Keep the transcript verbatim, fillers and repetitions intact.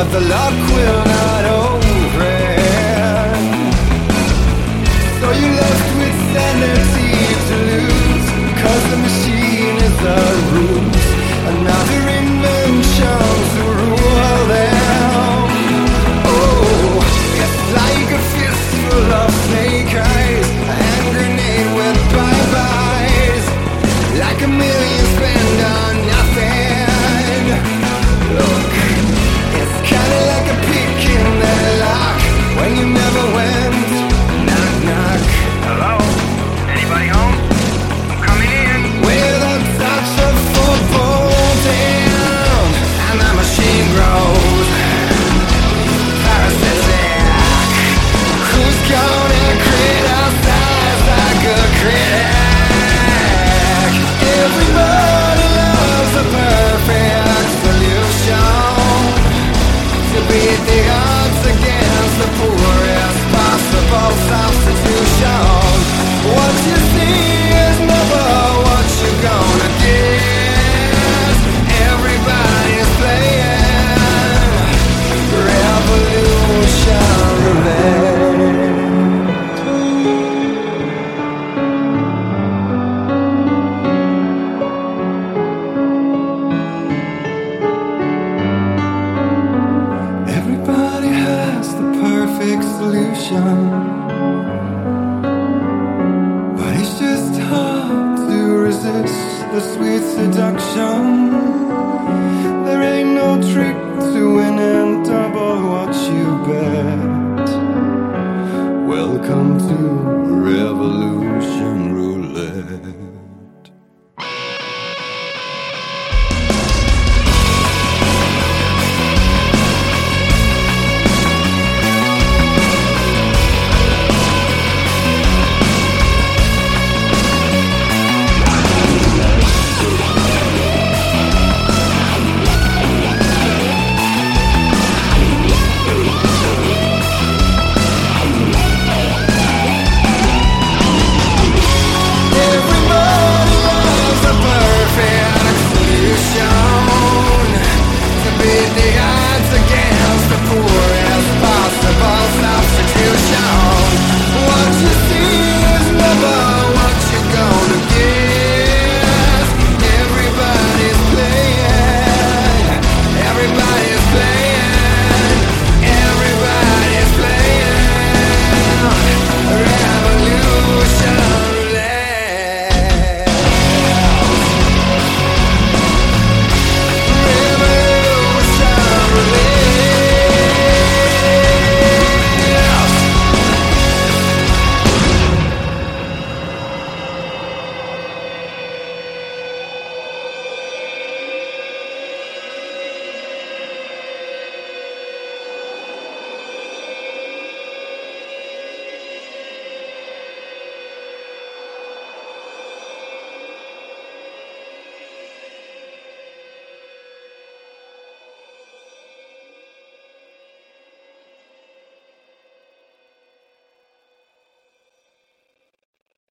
but the luck will not overend. So you're left with sanity to lose, 'cause the machine is the ruse. Another invention to rule them. Oh, it's like a fistful of snake eyes, a hand grenade with bye-byes, like a million spent on nothing. Look, it's kinda like a pick in the lock when you never went. Knock, knock. Hello? Anybody home? I'm coming in. With a touch of football down, and the machine grows parasitic. Who's gonna criticize like a critic? Everybody loves a perfect solution to beat the odds against the poorest possible substitution. What you see is never what you're gonna get. Everybody's playing revolution roulette. Everybody has the perfect solution, but it's just hard to resist the sweet seduction. There ain't no trick to win and double what you bet. Welcome to revolution.